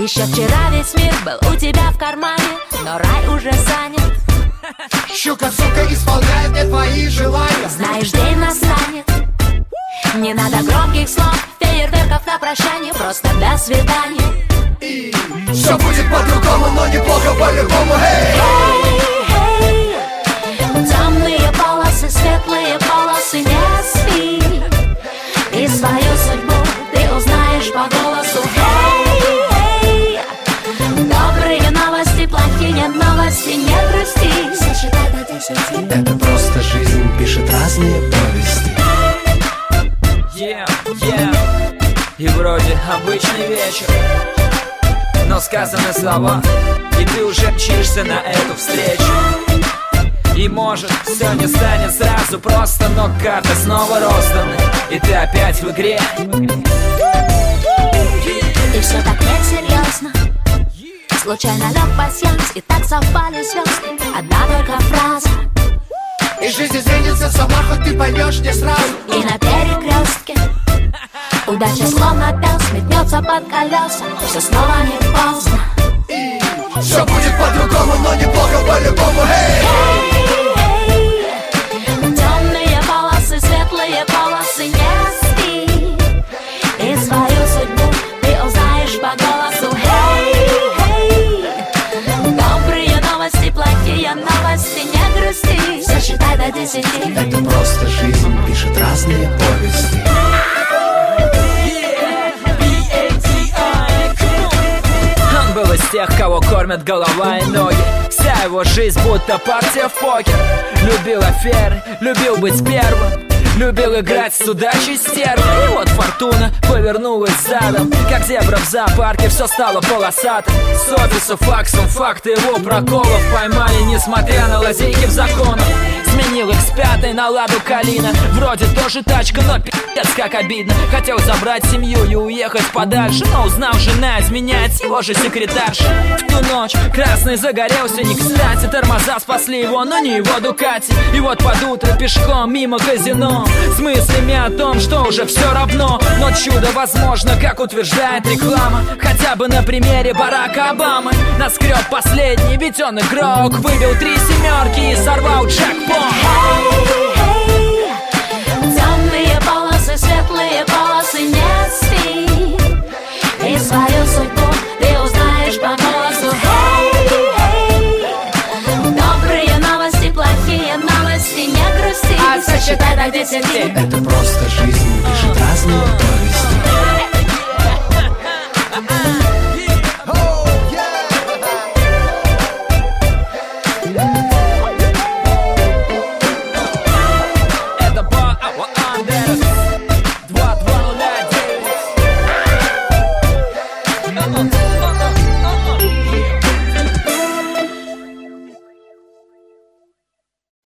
Еще вчера весь мир был у тебя в кармане, но рай уже занят. Щука, сука, исполняет мне твои желания. Знаешь, день настанет. Не надо громких слов, фейерверков на прощание, просто до свидания. И все будет по-другому, но неплохо по-любому. Темные полосы, светлые полосы, не спи. И свою судьбу ты узнаешь по голосу. Добрые новости, плохие новости, не грусти. Сосчитай до 10. Это просто жизнь пишет разные повести. И вроде обычный вечер, но сказаны слова, и ты уже мчишься на эту встречу. И может все не станет сразу просто, но карты снова розданы, и ты опять в игре. И все так несерьезно. Случайно лег пасьянс, и так совпали звезды. Одна только фраза, и жизнь изменится сама, хоть ты поймешь не сразу. и на перекрестке удача словно пес метнется под колеса. Все снова не поздно. И все будет по-другому, но неплохо по-любому. Темные полосы, светлые полосы, не спи. И свою судьбу ты узнаешь по голосу. Добрые новости, плохие новости, не грусти. Сосчитай до 10. Это просто жизнь пишет разные повести. Он был из тех, кого кормят голова и ноги. Вся его жизнь будто партия в покер. Любил аферы, любил быть первым, любил играть с удачей стервой. И вот фортуна повернулась задом, как зебра в зоопарке, все стало полосатым. С офиса факсом факты его проколов поймали, несмотря на лазейки в законах. Сменил X5 на Ладу Калина. Вроде тоже тачка, но пи***ц как обидно. Хотел забрать семью и уехать подальше, но узнал, жена изменяет его же секретарша. В ту ночь красный загорелся не кстати. Тормоза спасли его, но не его Дукати. И вот под утро пешком мимо казино, с мыслями о том, что уже все равно. Но чудо возможно, как утверждает реклама. Хотя бы на примере Барака Обамы. Наскреб последний, ведь он игрок. Выбил 3 семерки и сорвал джекпот. Темные полосы, светлые полосы, не спи. И свою судьбу ты узнаешь по голосу. Добрые новости, плохие новости, не грусти. Сосчитай до 10. Это просто жизнь